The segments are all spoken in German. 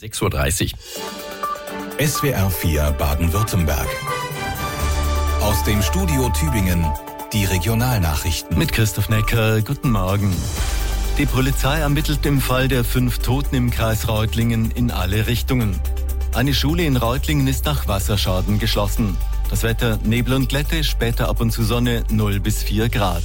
6:30 Uhr. SWR 4 Baden-Württemberg. Aus dem Studio Tübingen die Regionalnachrichten. Mit Christoph Necker, guten Morgen. Die Polizei ermittelt im Fall der 5 Toten im Kreis Reutlingen in alle Richtungen. Eine Schule in Reutlingen ist nach Wasserschaden geschlossen. Das Wetter Nebel und Glätte, später ab und zu Sonne 0 bis 4 Grad.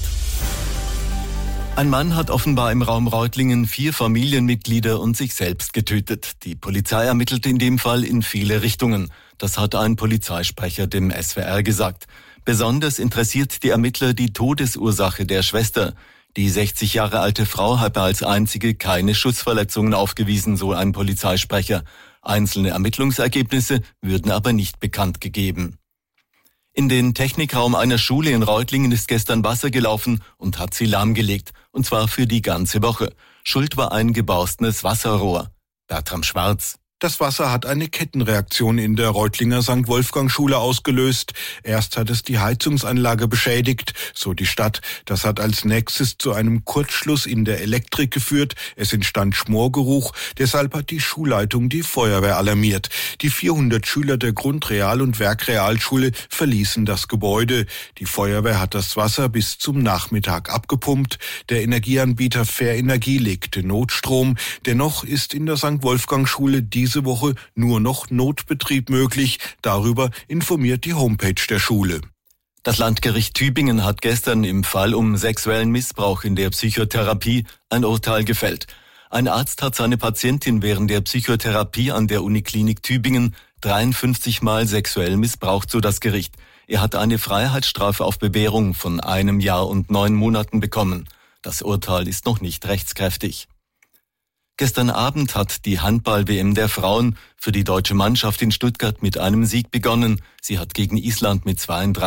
Ein Mann hat offenbar im Raum Reutlingen 4 Familienmitglieder und sich selbst getötet. Die Polizei ermittelt in dem Fall in viele Richtungen. Das hat ein Polizeisprecher dem SWR gesagt. Besonders interessiert die Ermittler die Todesursache der Schwester. Die 60 Jahre alte Frau habe als einzige keine Schussverletzungen aufgewiesen, so ein Polizeisprecher. Einzelne Ermittlungsergebnisse würden aber nicht bekannt gegeben. In den Technikraum einer Schule in Reutlingen ist gestern Wasser gelaufen und hat sie lahmgelegt. Und zwar für die ganze Woche. Schuld war ein geborstenes Wasserrohr. Bertram Schwarz. Das Wasser hat eine Kettenreaktion in der Reutlinger St. Wolfgang-Schule ausgelöst. Erst hat es die Heizungsanlage beschädigt, so die Stadt. Das hat als nächstes zu einem Kurzschluss in der Elektrik geführt. Es entstand Schmorgeruch. Deshalb hat die Schulleitung die Feuerwehr alarmiert. Die 400 Schüler der Grund-, Real- und Werkrealschule verließen das Gebäude. Die Feuerwehr hat das Wasser bis zum Nachmittag abgepumpt. Der Energieanbieter Fair Energie legte Notstrom. Dennoch ist in der St. Wolfgang-Schule diese Woche nur noch Notbetrieb möglich. Darüber informiert die Homepage der Schule. Das Landgericht Tübingen hat gestern im Fall um sexuellen Missbrauch in der Psychotherapie ein Urteil gefällt. Ein Arzt hat seine Patientin während der Psychotherapie an der Uniklinik Tübingen 53 Mal sexuell missbraucht, so das Gericht. Er hat eine Freiheitsstrafe auf Bewährung von 1 Jahr und 9 Monaten bekommen. Das Urteil ist noch nicht rechtskräftig. Gestern Abend hat die Handball-WM der Frauen für die deutsche Mannschaft in Stuttgart mit einem Sieg begonnen. Sie hat gegen Island mit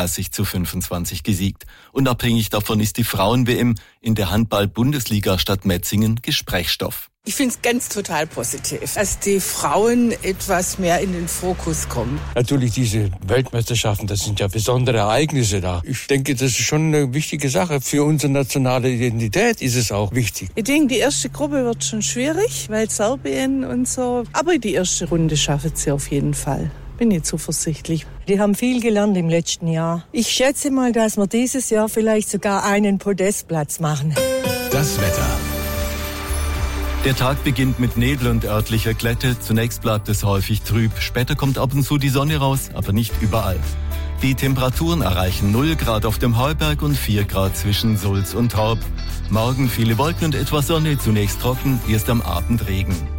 32:25 gesiegt. Unabhängig davon ist die Frauen-WM in der Handball-Bundesliga Stadt Metzingen Gesprächsstoff. Ich finde es ganz total positiv, dass die Frauen etwas mehr in den Fokus kommen. Natürlich diese Weltmeisterschaften, das sind ja besondere Ereignisse da. Ich denke, das ist schon eine wichtige Sache. Für unsere nationale Identität ist es auch wichtig. Ich denke, die erste Gruppe wird schon schwierig, weil Serbien und so. Aber die erste Runde schaffen sie auf jeden Fall. Bin ich zuversichtlich. Die haben viel gelernt im letzten Jahr. Ich schätze mal, dass wir dieses Jahr vielleicht sogar einen Podestplatz machen. Das Wetter. Der Tag beginnt mit Nebel und örtlicher Glätte. Zunächst bleibt es häufig trüb. Später kommt ab und zu die Sonne raus, aber nicht überall. Die Temperaturen erreichen 0 Grad auf dem Heuberg und 4 Grad zwischen Sulz und Horb. Morgen viele Wolken und etwas Sonne, zunächst trocken, erst am Abend Regen.